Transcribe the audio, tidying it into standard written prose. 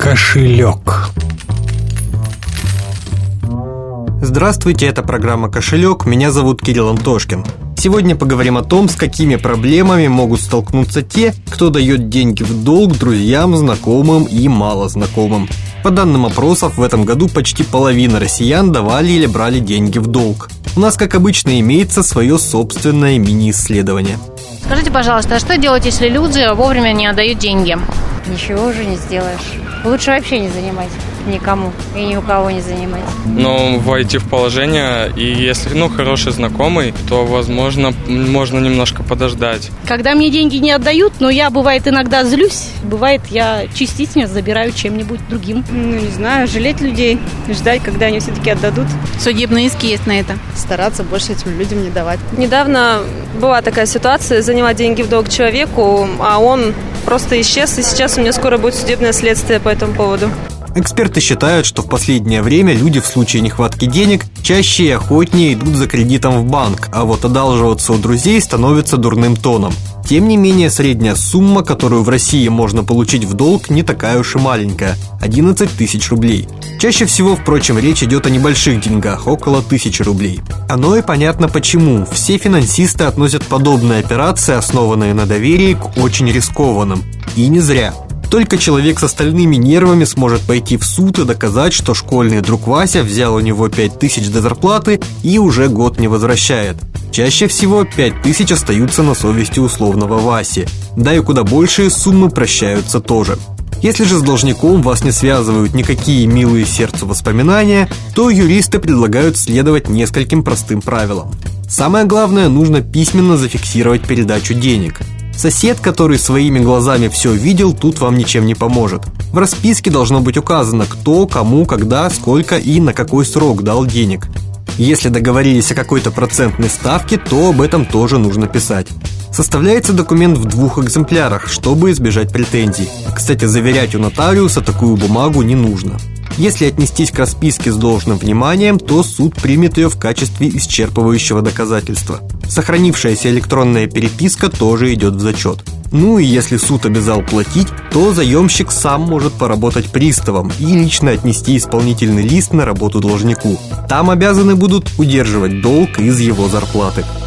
Кошелек. Здравствуйте, это программа «Кошелек», меня зовут Кирилл Антошкин. Сегодня поговорим о том, с какими проблемами могут столкнуться те, кто дает деньги в долг друзьям, знакомым и малознакомым. По данным опросов, в этом году почти половина россиян давали или брали деньги в долг. У нас, как обычно, имеется свое собственное мини-исследование. Скажите, пожалуйста, а что делать, если люди вовремя не отдают деньги? Ничего уже не сделаешь. Лучше вообще не занимать никому и ни у кого не занимать. Но войти в положение, и если, хороший знакомый, то, возможно, можно немножко подождать. Когда мне деньги не отдают, но я, бывает, иногда злюсь, бывает, я частично забираю чем-нибудь другим. Не знаю, жалеть людей, ждать, когда они все-таки отдадут. Судебные иски есть на это. Стараться больше этим людям не давать. Недавно была такая ситуация, занимать деньги в долг человеку, а он просто исчез, и сейчас у меня скоро будет судебное следствие по этому поводу. Эксперты считают, что в последнее время люди в случае нехватки денег чаще и охотнее идут за кредитом в банк, а вот одалживаться у друзей становится дурным тоном. Тем не менее, средняя сумма, которую в России можно получить в долг, не такая уж и маленькая – 11 тысяч рублей. Чаще всего, впрочем, речь идет о небольших деньгах – около 1000 рублей. Оно и понятно почему. Все финансисты относят подобные операции, основанные на доверии, к очень рискованным. И не зря. Только человек с остальными нервами сможет пойти в суд и доказать, что школьный друг Вася взял у него 5000 до зарплаты и уже год не возвращает. Чаще всего 5000 остаются на совести условного Васи. Да и куда большие суммы прощаются тоже. Если же с должником вас не связывают никакие милые сердцу воспоминания, то юристы предлагают следовать нескольким простым правилам. Самое главное, нужно письменно зафиксировать передачу денег. Сосед, который своими глазами все видел, тут вам ничем не поможет. В расписке должно быть указано, кто, кому, когда, сколько и на какой срок дал денег. Если договорились о какой-то процентной ставке, то об этом тоже нужно писать. Составляется документ в 2 экземплярах, чтобы избежать претензий. Кстати, заверять у нотариуса такую бумагу не нужно. Если отнестись к расписке с должным вниманием, то суд примет ее в качестве исчерпывающего доказательства. Сохранившаяся электронная переписка тоже идет в зачет. Ну и если суд обязал платить, то заемщик сам может поработать приставом и лично отнести исполнительный лист на работу должнику. Там обязаны будут удерживать долг из его зарплаты.